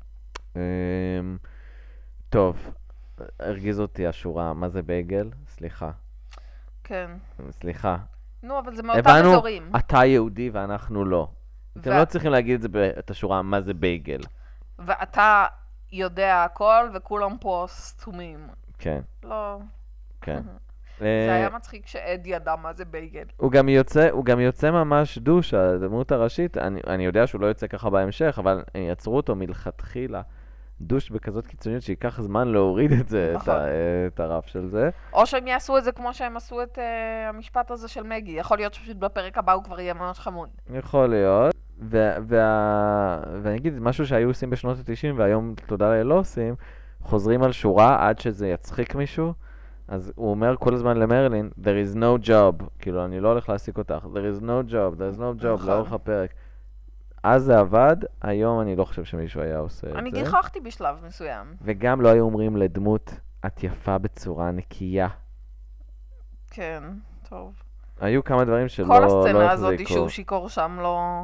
S2: טוב, הרגיז אותי השורה, מה זה בייגל? סליחה.
S1: כן.
S2: סליחה.
S1: נו, אבל זה מאותם אזורים.
S2: הבנו, אתה יהודי ואנחנו לא. אתם לא צריכים להגיד את זה את השורה, מה זה בייגל.
S1: ואתה יודע הכל וכולם פה סתומים.
S2: כן.
S1: לא.
S2: כן.
S1: זה היה מצחיק שעד ידע מה זה בייגל.
S2: הוא גם יוצא ממש דוש, הדמות הראשית, אני יודע שהוא לא יוצא ככה בהמשך, אבל יצרו אותו מלכתחילה דוש בכזאת קיצוניות שיקח זמן להוריד את זה, את הרף של זה.
S1: או שהם יעשו את זה כמו שהם עשו את המשפט הזה של מגי. יכול להיות שפשוט בפרק הבא הוא כבר יהיה ממש חמוד.
S2: יכול להיות. ואני אגיד, משהו שהיו עושים בשנות ה-90 והיום תודה לאל לא עושים, חוזרים על שורה עד שזה יצחיק מישהו. אז הוא אומר כל הזמן למרלין, there is no job, כאילו, אני לא הולך להעסיק אותך, there is no job, there is no job,
S1: נכון.
S2: לאורך הפרק. אז זה עבד, היום אני לא חושב שמישהו היה עושה את זה.
S1: אני גיחכתי בשלב מסוים.
S2: וגם לא היו אומרים לדמות, את יפה בצורה נקייה.
S1: כן, טוב.
S2: היו כמה דברים שלא
S1: כל הסצנה הזאת
S2: החזיקו.
S1: שהוא שיכור שם לא...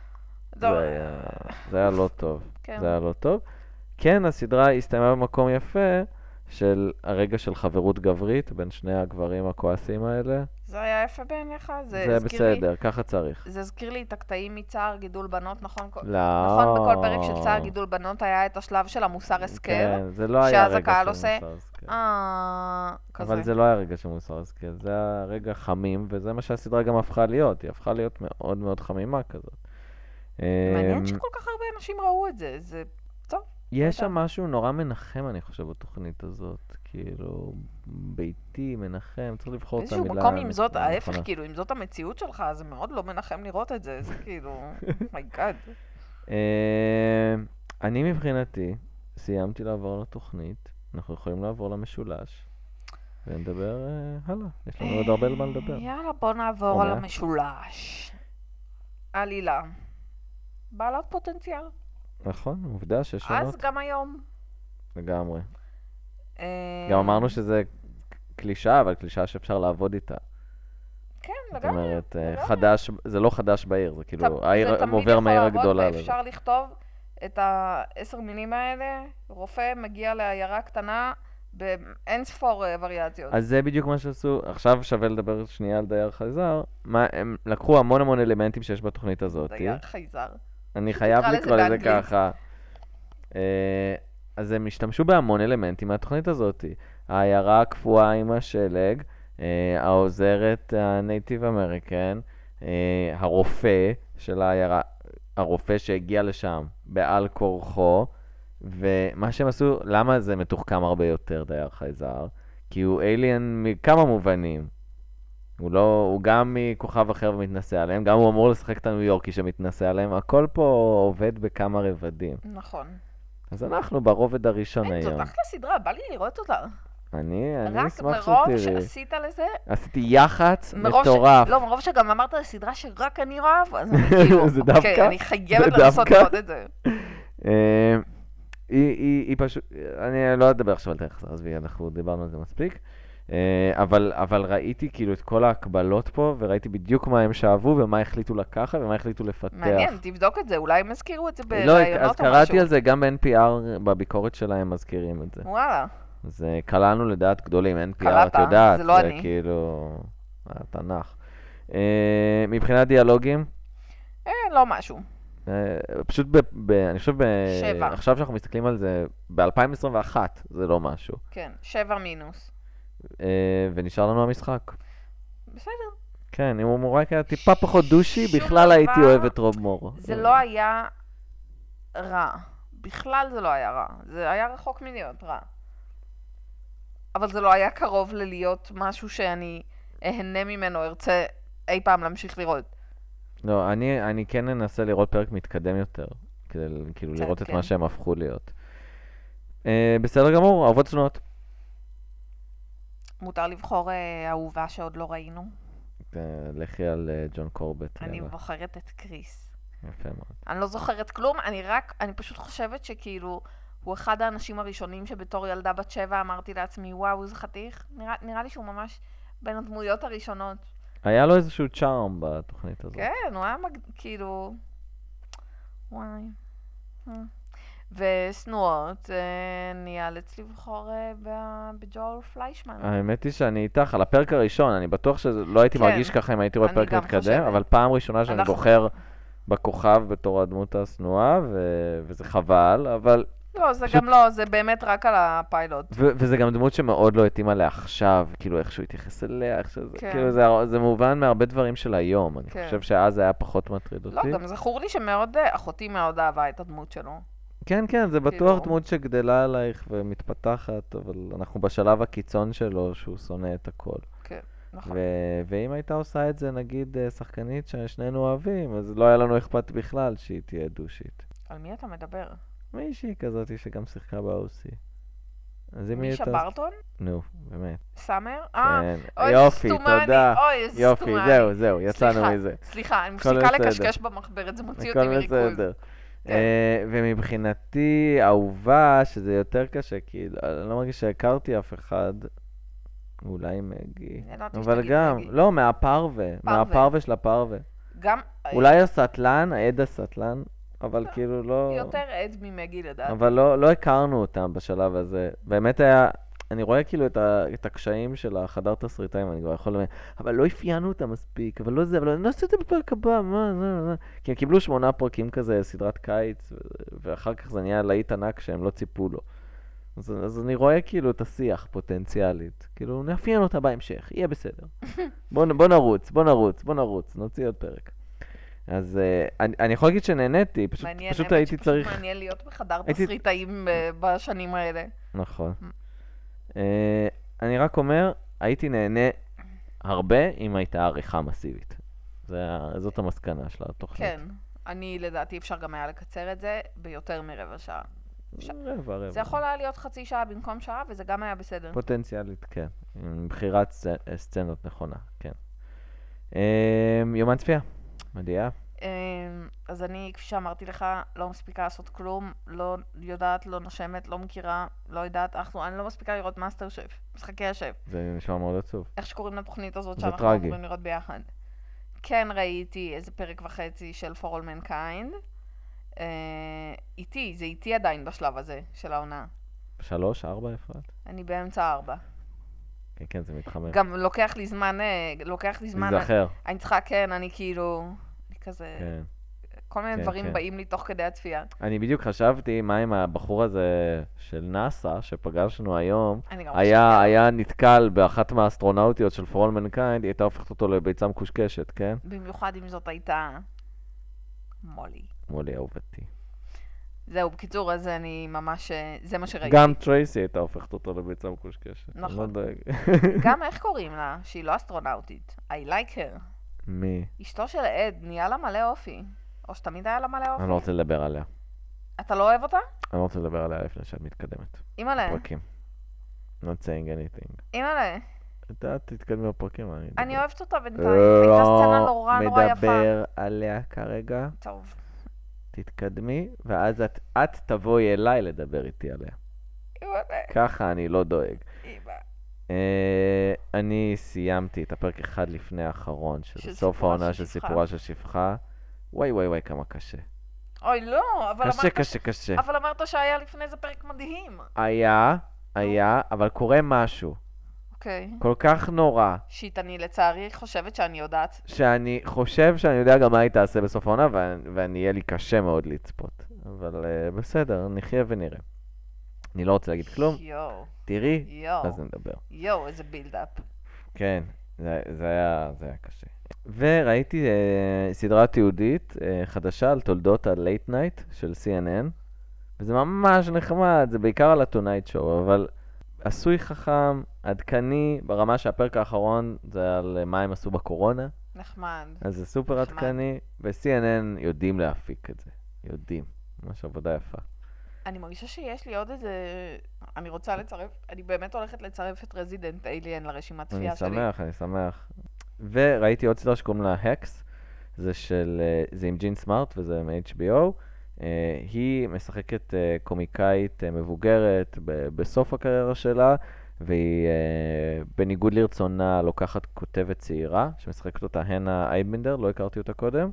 S2: זה היה לא טוב.
S1: כן.
S2: זה היה לא טוב. כן, הסדרה הסתיימה במקום יפה של הרגע של חברות גברית בין שני הגברים הכועסים האלה.
S1: זה היה יפה בעיניך?
S2: זה בסדר, ככה צריך.
S1: זה הזכיר לי את הקטעים מצער גידול בנות, נכון?
S2: לא.
S1: נכון, בכל פרק של צער גידול בנות היה את השלב של המוסר השכל.
S2: כן, זה לא היה
S1: שאז
S2: רגע
S1: הקהל
S2: של
S1: עושה,
S2: מוסר השכל.
S1: כזה.
S2: אבל זה לא היה רגע של מוסר השכל, זה היה רגע חמים, וזה מה שהסדרה גם הפכה להיות. היא הפכה להיות מאוד מאוד חמימה כזאת.
S1: מעניין שכל כך הרבה אנשים ראו את זה. זה טוב.
S2: יש שם משהו נורא מנחם, אני חושב, בתוכנית הזאת. כאילו, ביתי, מנחם, צריך לבחור את
S1: באיזשהו
S2: המילה.
S1: מקום, אם זאת
S2: הנכונה.
S1: ההפך, כאילו, אם זאת המציאות שלך, זה מאוד לא מנחם לראות את זה. זה כאילו, מייגאד.
S2: אני מבחינתי, סיימתי לעבור לתוכנית, אנחנו יכולים לעבור למשולש, ונדבר הלאה. יש לנו עוד הרבה על מה לדבר.
S1: יאללה, בוא נעבור על המשולש. עלילה. בעלת פוטנציאל.
S2: נכון, עובדה שיש שונות.
S1: אז גם היום.
S2: לגמרי. גם אמרנו שזה קלישה, אבל קלישה שאפשר לעבוד איתה.
S1: כן,
S2: זאת
S1: לגמרי.
S2: אומרת, זה לא חדש בעיר, זה כאילו,
S1: זה
S2: העיר
S1: תמיד
S2: עובר
S1: יכול
S2: מהעיר
S1: לעבוד,
S2: הגדולה.
S1: ואפשר לכתוב את 10 מילים האלה, רופא מגיע לעיירה קטנה באין ספור וריאציות.
S2: אז זה בדיוק מה שעשו, עכשיו שווה לדבר שנייה על דייר חייזר, הם לקחו המון אלמנטים שיש בתוכנית הזאת.
S1: דייר חייזר.
S2: אני חייב
S1: תקרא לזה
S2: לקרוא לזה
S1: באנגלית.
S2: ככה. אז הם השתמשו בהמון אלמנטים מהתוכנית הזאת. העיירה הקפואה עם השלג, העוזרת הנייטיב אמריקן, הרופא של העיירה, הרופא שהגיע לשם בעל כורחו, ומה שהם עשו, למה זה מתוחכם הרבה יותר דייר חייזר? כי הוא אליאן מכמה מובנים. הוא גם מכוכב אחר ומתנסה עליהם, גם הוא אמור לשחק את הניו יורקי שמתנסה עליהם, הכל פה עובד בכמה רבדים.
S1: נכון.
S2: אז אנחנו ברובד הראשון
S1: אין,
S2: היום.
S1: זאת אחלה סדרה, בא לי לראות אותה.
S2: אני
S1: רק
S2: אשמח
S1: מרוב
S2: שתראי.
S1: שעשית לזה,
S2: עשיתי יח"צ
S1: מרוב
S2: מטורף.
S1: לא, מרוב שגם אמרת סדרה שרק אני רואה, אז אני כאילו,
S2: זה דווקא?
S1: אוקיי, אני חייבת
S2: זה
S1: לנסות
S2: דווקא?
S1: לראות את זה.
S2: היא פשוט, אני לא אדבר עכשיו על דרך חזר, עזבי, אנחנו דיברנו על זה מספיק. אבל ראיתי כאילו את כל ההקבלות פה, וראיתי בדיוק מה הם שאהבו, ומה החליטו לקחת, ומה החליטו לפתח.
S1: מעניין, תבדוק את זה, אולי הם הזכירו את זה
S2: לא, אז
S1: בראיונות או משהו.
S2: קראתי על זה, גם ב-NPR בביקורת שלהם מזכירים את זה.
S1: וואלה.
S2: אז קלענו לדעת גדולים, NPR,
S1: קלעת,
S2: את יודעת,
S1: זה לא אני.
S2: כאילו, התנ"ך. מבחינת דיאלוגים,
S1: לא משהו.
S2: פשוט אני חושב,
S1: 7.
S2: עכשיו שאנחנו מסתכלים על זה, ב-2021 זה לא משהו.
S1: כן, 7 מינוס.
S2: ונשאר לנו המשחק.
S1: בסדר.
S2: כן, אם הוא רק היה טיפה פחות דושי,
S1: שום
S2: בכלל
S1: דבר.
S2: הייתי אוהב את רוב מור.
S1: זה לא היה רע. בכלל זה לא היה רע. זה היה רחוק מלהיות רע. אבל זה לא היה קרוב ללהיות משהו שאני אהנה ממנו, ארצה אי פעם להמשיך לראות.
S2: לא, אני כן אנסה לראות פרק מתקדם יותר, כדי כאילו
S1: קצת,
S2: לראות את
S1: כן.
S2: מה שהם הפכו להיות. בסדר גמור, אהובות צנועות.
S1: מותר לבחור אהובה שעוד לא ראינו.
S2: לכי על ג'ון קורבט.
S1: אני
S2: יאללה.
S1: בוחרת את קריס.
S2: יפה מאוד.
S1: אני לא זוכרת כלום, אני פשוט חושבת שכאילו, הוא אחד האנשים הראשונים שבתור ילדה בת 7 אמרתי לעצמי, וואו, איזה חתיך. נראה לי שהוא ממש בין הדמויות הראשונות.
S2: היה לו איזשהו צ'ארם בתוכנית הזאת.
S1: כן, הוא היה כאילו... וואי. וסנואות, ניאלץ לבחור בג'ול פליישמן.
S2: האמת היא שאני איתך, על הפרק הראשון, אני בטוח שלא הייתי
S1: כן.
S2: מרגיש ככה אם הייתי רואה
S1: אני
S2: פרק
S1: גם
S2: מתקדם,
S1: חושבת.
S2: אבל פעם ראשונה שאני
S1: אנחנו-
S2: בוחר בכוכב בתור הדמות השנואה, וזה חבל, אבל...
S1: לא, זה
S2: פשוט-
S1: גם לא, זה באמת רק על הפיילוט.
S2: וזה גם דמות שמאוד לא התאימה לעכשיו, כאילו איך שהוא התייחס אליה, איך שזה,
S1: כן.
S2: כאילו זה מובן מהרבה דברים של היום, אני
S1: כן.
S2: חושב שאז זה היה פחות מטריד
S1: לא,
S2: אותי.
S1: גם זכור לי שמאוד, אחותי מאוד אהבה את הדמות שלו.
S2: כן, כן, זה בטוח
S1: כאילו-
S2: דמות שגדלה עלייך ומתפתחת, אבל אנחנו בשלב הקיצון שלו שהוא שונא את הכל.
S1: כן, נכון.
S2: ואם הייתה עושה את זה, נגיד, שחקנית ששנינו אוהבים, אז לא היה לנו אכפת בכלל שהיא תהיה דושית.
S1: על מי אתה מדבר?
S2: מישהי כזאת שגם שיחקה ב-OC. אז אם
S1: מישה
S2: היית...
S1: ברטון?
S2: נו, באמת.
S1: סאמר?
S2: כן.
S1: אוי,
S2: יופי,
S1: סתומני.
S2: תודה.
S1: אוי, איזה
S2: יופי,
S1: סתומני.
S2: זהו, יצאנו מזה.
S1: סליחה, אני
S2: הכל
S1: מפסיקה
S2: בסדר.
S1: לקשקש במחברת, זה מוציא אותי
S2: הכל
S1: מריכוז.
S2: בסדר.
S1: כן.
S2: ומבחינתי, אהובה, שזה יותר קשה, כי אני לא מרגיש שהכרתי אף אחד, אולי מגי.
S1: ידעתי
S2: אבל
S1: שתגיד
S2: גם,
S1: מגי.
S2: לא, מהפרווה. מהפרווה של הפרווה.
S1: גם...
S2: אולי הסטלן, העד הסטלן, אבל כאילו לא...
S1: יותר עד ממגי לדעתי.
S2: אבל לא הכרנו אותם בשלב הזה. באמת היה... אני רואה כאילו את הקשיים של החדר תסריטאים, אני כבר יכול לומר, אבל לא אפיינו אותם מספיק, אבל לא זה, אבל אני נעשה את זה בפרק הבא, מה. כי הם קיבלו 8 פרקים כזה, סדרת קיץ, ואחר כך זה נהיה להיט ענק שהם לא ציפו לו. אז אני רואה כאילו את השיח פוטנציאלית. כאילו, נאפיין אותה בהמשך, יהיה בסדר. בוא נרוץ, נוציא עוד פרק. אז אני יכול להגיד שנהניתי, פשוט הייתי צריך...
S1: פשוט מעניין להיות בחדר תסריטאים בשנים האלה.
S2: נכון. אני רק אומר, הייתי נהנה הרבה אם הייתה עריכה מסיבית. זאת המסקנה של התוכנית.
S1: כן, אני לדעתי אפשר גם היה לקצר את זה ביותר מרבע שעה.
S2: רבע.
S1: זה יכול היה להיות חצי שעה במקום שעה, וזה גם היה בסדר.
S2: פוטנציאלית, כן. עם בחירת סצנות נכונה, כן. יומן צפייה, מדהימה.
S1: אז אני, כפי שאמרתי לך, לא מספיקה לעשות כלום, לא יודעת, לא נושמת, לא מכירה, לא יודעת, אני לא מספיקה לראות מאסטר שף, משחקי השף.
S2: זה נשמע מאוד עצוב.
S1: איך שקוראים לתוכנית הזאת
S2: זה
S1: שאנחנו
S2: טרגי.
S1: אמורים לראות ביחד. כן ראיתי איזה פרק וחצי של For All Mankind. זה איתי עדיין בשלב הזה של העונה.
S2: 3, 4 אפרת?
S1: אני באמצע 4.
S2: כן, זה מתחמם.
S1: גם לוקח לי זמן,
S2: להיזכר.
S1: אני צריכה, כן, אני כאילו, אני כזה,
S2: כן.
S1: כל מיני
S2: כן,
S1: דברים
S2: כן.
S1: באים לי תוך כדי הצפייה.
S2: אני בדיוק חשבתי מה עם הבחור הזה של נאסא שפגשנו היום,
S1: אני גם
S2: היה נתקל באחת מהאסטרונאוטיות של For All Mankind, היא הייתה הופכת אותו לביצה מקושקשת, כן?
S1: במיוחד אם זאת הייתה מולי.
S2: מולי אהובתי.
S1: זהו, בקיצור, אז אני ממש, זה מה שראיתי.
S2: גם טרייסי הייתה הופכת אותו לביצה מקושקשת.
S1: נכון.
S2: אני לא דואג.
S1: גם איך קוראים לה? שהיא לא אסטרונאוטית. I like her.
S2: מי?
S1: אשתו של עד, נהיה לה מלא אופי. או שתמיד היה לה מלא אופי.
S2: אני לא רוצה לדבר עליה.
S1: אתה לא אוהב אותה?
S2: אני לא רוצה לדבר עליה לפני שאת מתקדמת.
S1: אימא'לה.
S2: פרקים. Not saying anything.
S1: אימא'לה.
S2: אתה תתקדמי בפרקים,
S1: אני אוהבת אותה בינתיים. הייתה סצנה נורא נורא יפה.
S2: מדבר עליה כרגע.
S1: טוב.
S2: תתקדמי, ואז את תבואי אליי לדבר איתי עליה.
S1: אימא'לה.
S2: ככה אני לא דואג.
S1: אימא.
S2: אני סיימתי את הפרק אחד לפני האחרון, של סוף העונה של סיפורה של שפחה. וואי, כמה קשה.
S1: אוי, לא, אבל
S2: קשה.
S1: אבל אמרת שהיה לפני זה פרק מדהים.
S2: היה, אבל קורה משהו.
S1: אוקיי.
S2: כל כך נורא.
S1: שיט, אני לצערי חושבת שאני יודעת.
S2: שאני חושב שאני יודע גם מה היא תעשה בסוף העונה, ואני יהיה לי קשה מאוד לצפות. אבל בסדר, נחיה ונראה. אני לא רוצה להגיד כלום. תראי, אז נדבר.
S1: איזה בילדאפ.
S2: כן, זה היה קשה. וראיתי סדרה תיעודית חדשה על תולדות ה-Late Night של CNN, וזה ממש נחמד, זה בעיקר על ה-Tonight Show, אבל עשוי חכם, עדכני, ברמה שהפרק האחרון זה על מה הם עשו בקורונה.
S1: נחמד.
S2: אז זה סופר עדכני, ו-CNN יודעים להפיק את זה. יודעים. ממש עבודה יפה.
S1: אני מרגישה שיש לי עוד איזה... אני באמת הולכת לצרף את רזידנט אליאן לרשימת צפייה שלי.
S2: אני שמח. וראיתי עוד סדרה שקוראים לה הקס, זה עם ג'ין סמארט וזה מ-HBO. היא משחקת קומיקאית מבוגרת בסוף הקריירה שלה, והיא בניגוד לרצונה לוקחת כותבת צעירה, שמשחקת אותה הנה אייבנדר, לא הכרתי אותה קודם.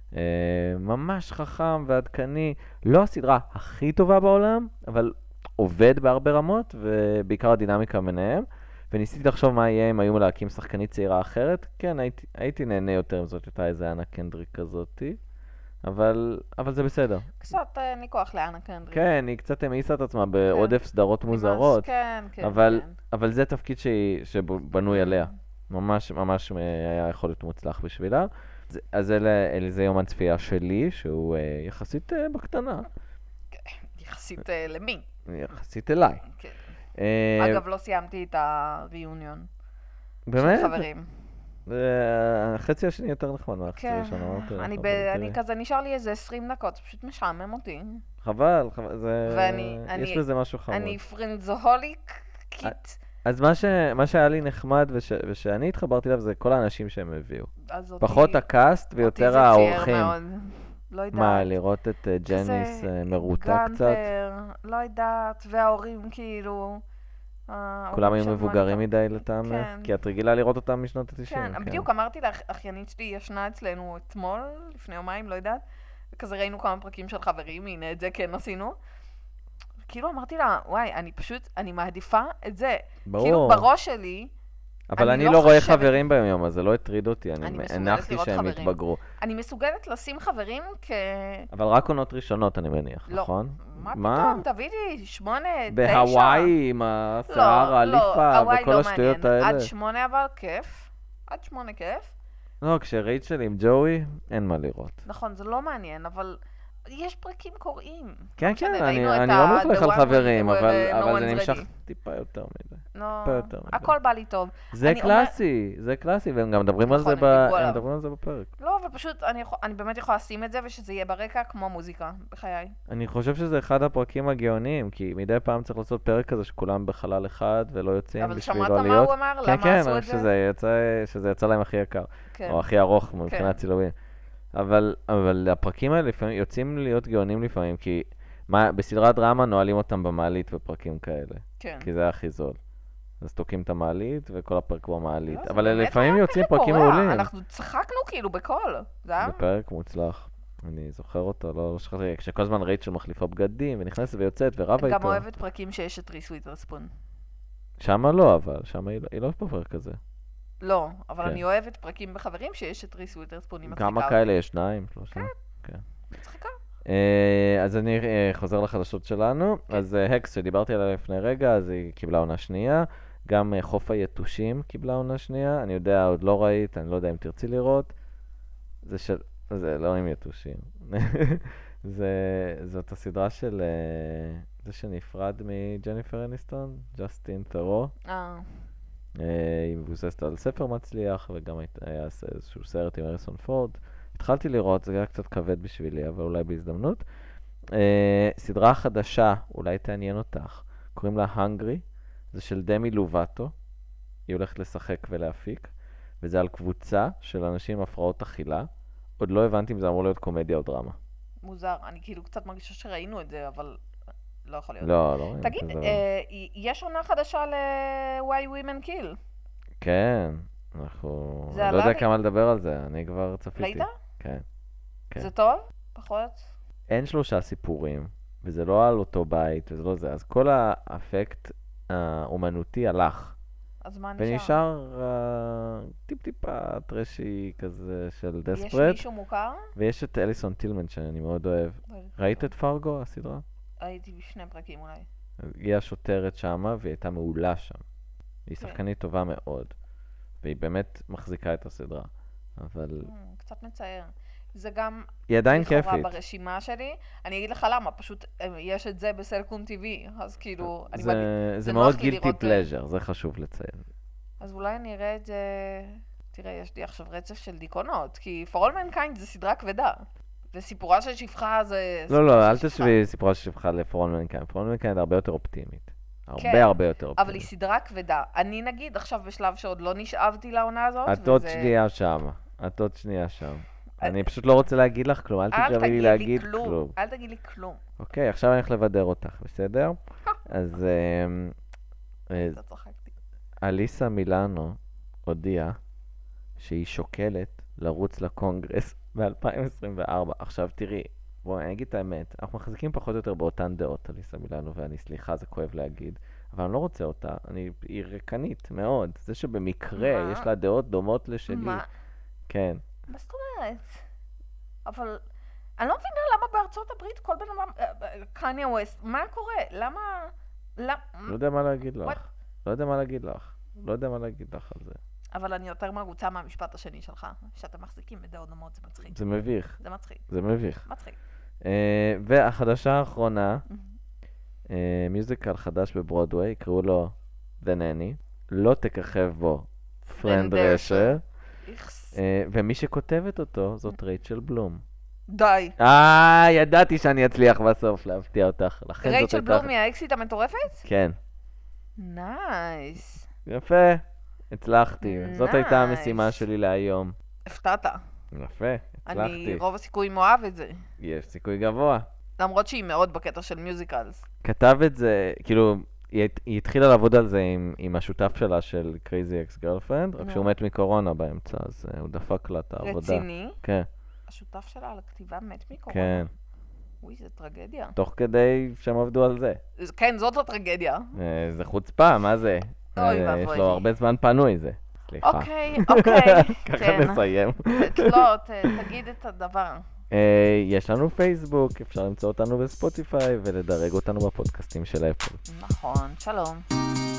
S2: ממש חכם ועדכני, לא הסדרה הכי טובה בעולם, אבל עובד בהרבה רמות, ובעיקר הדינמיקה ביניהם. וניסיתי לחשוב מה יהיה אם היו להקים שחקנית צעירה אחרת. כן, הייתי נהנה יותר אם זאת הייתה איזה אנה קנדריק כזאתי, אבל זה בסדר.
S1: קצת ניכוח לאנה קנדריק.
S2: כן, היא קצת המאיסה את עצמה בעודף סדרות מוזרות,
S1: כן.
S2: אבל זה תפקיד שבנוי עליה. ממש היה יכול להיות מוצלח בשבילה. אז זה יומן צפייה שלי, שהוא יחסית בקטנה.
S1: יחסית למי?
S2: יחסית אליי.
S1: אגב, לא סיימתי את הריאיוניון.
S2: באמת?
S1: של חברים.
S2: החצי השני יותר נחמד מהחצי
S1: כן,
S2: הראשון, אמרתי לך,
S1: אני
S2: אבל
S1: אני
S2: תראי.
S1: כזה נשאר לי איזה 20 דקות, זה פשוט משעמם אותי.
S2: חבל,
S1: ואני
S2: יש
S1: אני,
S2: בזה משהו חמוד.
S1: אני פרינזהוליק
S2: א-
S1: קיט,
S2: אז מה שהיה לי נחמד ושאני התחברתי אליו זה כל האנשים שהם הביאו.
S1: אז
S2: פחות
S1: אותי
S2: הקאסט
S1: אותי
S2: ויותר
S1: זה צייר
S2: האורחים.
S1: מאוד. לא
S2: מה,
S1: יודעת.
S2: לראות את ג'ניס
S1: כזה
S2: מרוטה קצת?
S1: גנטר, לא יודעת, וההורים כאילו,
S2: כולם
S1: ההורים
S2: היו
S1: של
S2: מבוגרים
S1: מוניקה.
S2: מדי לטעמך?
S1: כן,
S2: כי את רגילה לראות אותם משנות ה-90,
S1: כן,
S2: כן.
S1: בדיוק אמרתי לאחיינית שלי, ישנה אצלנו אתמול, לפני יומיים, לא יודעת, וכזה ראינו כמה פרקים של חברים, הנה את זה כן עשינו. כאילו אמרתי לה, וואי, אני מעדיפה את זה. כאילו
S2: ברור.
S1: בראש שלי,
S2: אבל אני
S1: לא
S2: לא רואה
S1: חושבת-
S2: חברים ביום, אז זה לא הטריד אותי,
S1: אני
S2: אני
S1: מסוגלת
S2: הנחתי
S1: לראות
S2: שהם
S1: חברים.
S2: יתבגרו.
S1: אני מסוגלת לשים חברים
S2: אבל רק עונות ראשונות, אני מניח,
S1: לא.
S2: נכון?
S1: מה
S2: מה?
S1: פתאום, תגידי, 8, 9.
S2: בהוואי עם השיער האליפה
S1: הוואי
S2: וכל
S1: לא
S2: השטויות
S1: מעניין.
S2: האלה.
S1: עד 8 אבל כיף. עד 8 כיף.
S2: לא, כשרייצ'ל עם ג'וי, אין מה לראות.
S1: נכון, זה לא מעניין, אבל יש פרקים קוראים.
S2: כן,
S1: לא משנה,
S2: כן,
S1: ראינו את
S2: אני לא מלכלך
S1: The
S2: על
S1: One
S2: חברים,
S1: where
S2: אבל
S1: no
S2: זה
S1: one's
S2: נמשך
S1: ready.
S2: טיפה יותר מדי.
S1: לא,
S2: טיפה יותר מדי.
S1: הכל בא לי טוב.
S2: זה
S1: אני
S2: זה קלאסי, והם גם מדברים על
S1: נכון,
S2: זה
S1: הם דיברו
S2: הם
S1: עליו.
S2: מדברים על זה בפרק.
S1: לא, אבל פשוט אני באמת יכולה לשים את זה ושזה יהיה ברקע כמו מוזיקה, בחיי.
S2: אני חושב שזה אחד הפרקים הגאוניים, כי מדי פעם צריך לעשות פרק כזה שכולם בחלל אחד ולא יוצאים
S1: אבל
S2: בשביל
S1: שמעת
S2: לא
S1: מה
S2: להיות.
S1: הוא אמר?
S2: כן,
S1: למה
S2: כן,
S1: עשו את זה?
S2: שזה יצא להם הכי יקר,
S1: כן.
S2: או הכי ארוך מבחינת צילומים. אבל הפרקים האלה לפעמים יוצאים להיות גאונים לפעמים, כי בסדרת דרמה נועלים אותם במעלית בפרקים כאלה,
S1: כן.
S2: כי זה הכי זול. אז תוקעים את המעלית וכל הפרק במעלית.
S1: לא, זה
S2: אבל
S1: באמת
S2: לפעמים
S1: היה
S2: יוצאים
S1: כזה
S2: פרקים
S1: קורע.
S2: מעולים.
S1: אנחנו צחקנו כאילו בקול. זה היה...
S2: זה פרק מוצלח. אני זוכר אותו, לא שכחתי, כשכל הזמן רייצ'ל מחליפה בגדים ונכנסת ויוצאת ורבה
S1: אני
S2: איתו.
S1: גם אוהבת פרקים שיש את ריס ווית'רספון.
S2: שמה לא, אבל שמה היא לא בפרק כזה.
S1: לא, אבל
S2: כן.
S1: אני אוהבת פרקים בחברים שיש את ריס ווית'רספון. היא מצחיקה
S2: כמה
S1: אותי.
S2: כאלה יש? 2, 3? כן.
S1: מצחיקה.
S2: אז אני חוזר לחדשות שלנו. אז הקס שדיברתי עליה לפני רגע, אז היא קיבלה עונה שנייה. גם חוף היתושים קיבלה עונה שנייה. אני יודע, עוד לא ראית, אני לא יודע אם תרצי לראות. זה לא עם יתושים. זאת הסדרה של זה שנפרד מג'ניפר אניסטון, ג'סטין ת'רו. היא מבוססת על ספר מצליח, וגם היה איזשהו סרט עם אריסון פורד. התחלתי לראות, זה היה קצת כבד בשבילי, אבל אולי בהזדמנות. סדרה חדשה, אולי תעניין אותך, קוראים לה Hungry, זה של דמי לובטו, היא הולכת לשחק ולהפיק, וזה על קבוצה של אנשים עם הפרעות אכילה. עוד לא הבנתי אם זה אמור להיות קומדיה או דרמה.
S1: מוזר, אני כאילו קצת מרגישה שראינו את זה, אבל לא יכול להיות.
S2: לא ראינו
S1: תגיד,
S2: כזה.
S1: יש עונה חדשה ל-Why Women Kill?
S2: כן,
S1: זה
S2: אני לא
S1: עלה
S2: יודע
S1: לי.
S2: כמה לדבר על זה, אני כבר צפיתי.
S1: ראית?
S2: כן. כן.
S1: זה טוב? פחות?
S2: אין 3 סיפורים, וזה לא על אותו בית, וזה לא זה, אז כל האפקט האומנותי הלך.
S1: אז מה נשאר?
S2: ונשאר טיפ-טיפה טרשי כזה של
S1: יש
S2: דספרט,
S1: מישהו מוכר?
S2: ויש את אליסון טילמן שאני מאוד אוהב. ראית את פארגו, הסדרה?
S1: הייתי בשני פרקים אולי.
S2: היא השוטרת שמה, והיא הייתה מעולה שם. היא
S1: כן.
S2: שחקנית טובה מאוד, והיא באמת מחזיקה את הסדרה. אבל
S1: קצת מצער. זה גם
S2: היא עדיין
S1: לכאורה
S2: כיפית.
S1: ברשימה שלי. אני אגיד לך למה, פשוט יש את זה בסלקום TV, אז כאילו,
S2: זה
S1: נוח
S2: מאוד
S1: לי
S2: גילטי
S1: לראות,
S2: פלז'ר, זה חשוב לציין.
S1: אז אולי אני אראה את זה... תראה, יש לי עכשיו רצף של דיכאונות, כי For All Mankind זה סדרה כבדה. וסיפורה של שפחה זה...
S2: לא, אל תשווי סיפורה של שפחה לפרון מנקיין. פרון מנקיין הרבה יותר אופטימית. הרבה יותר אופטימית.
S1: אבל היא סדרה כבדה. אני נגיד עכשיו בשלב שעוד לא נשאבתי לעונה הזאת,
S2: את עוד שנייה שם. אני פשוט לא רוצה להגיד לך כלום, אל תגרמי לי להגיד כלום.
S1: אל תגיד לי כלום.
S2: אוקיי, עכשיו אני הולך לבדר אותך, בסדר? אז
S1: אתה צחקתי.
S2: אליסה מילאנו הודיעה שהיא שוקלת לרוץ לקונגרס ב-2024. עכשיו תראי, בואי, אני אגיד את האמת, אנחנו מחזיקים פחות או יותר באותן דעות, אליסה מילאנו ואני, סליחה, זה כואב להגיד, אבל אני לא רוצה אותה, היא רקנית מאוד. זה שבמקרה
S1: מה?
S2: יש לה דעות דומות לשלי.
S1: מה?
S2: כן.
S1: מה זאת אומרת? אבל אני לא מבינה למה בארצות הברית כל בן אדם... קניה ווסט, מה קורה? למה...
S2: לא יודע מה להגיד לך.
S1: What?
S2: לא יודע מה להגיד לך על זה.
S1: אבל אני יותר מרוצה מהמשפט השני שלך, שאתם מחזיקים בדעות דומות, זה מצחיק.
S2: זה מביך.
S1: זה מצחיק. מצחיק.
S2: והחדשה האחרונה, מיוזיקל חדש בברודווי, קראו לו The Nanny, לא תככב בו פרנד רשר,
S1: איכס.
S2: ומי שכותבת אותו זאת רייצ'ל בלום.
S1: די.
S2: ידעתי שאני אצליח בסוף להפתיע אותך. לכן זאת
S1: רייצ'ל
S2: הייתה...
S1: בלום היא האקסיט המטורפת?
S2: כן.
S1: נייס.
S2: יפה. הצלחתי. זאת הייתה המשימה
S1: נייס.
S2: שלי להיום.
S1: הפתעת.
S2: יפה.
S1: אני
S2: הצלחתי.
S1: רוב הסיכויים אוהב את זה.
S2: יש סיכוי גבוה.
S1: למרות שהיא מאוד בקטע של מיוזיקלס.
S2: כתב את זה, כאילו, היא התחילה לעבוד על זה עם השותף שלה של Crazy Ex-Girlfriend, רק
S1: נו.
S2: שהוא מת מקורונה באמצע, אז הוא דפק לה את העבודה.
S1: רציני?
S2: כן,
S1: השותף שלה על הכתיבה מת מקורונה.
S2: כן.
S1: אוי, זה טרגדיה.
S2: תוך כדי שהם עבדו על זה.
S1: כן, זאת הטרגדיה.
S2: זה חוצפה, מה זה?
S1: אוי ואבוי
S2: יש
S1: לי.
S2: לו הרבה זמן פנוי זה. סליחה.
S1: אוקיי,
S2: ככה
S1: כן.
S2: נסיים.
S1: לא, תגיד את הדבר.
S2: יש לנו פייסבוק, אפשר למצוא אותנו בספוטיפיי ולדרג אותנו בפודקאסטים של אפל.
S1: נכון, שלום.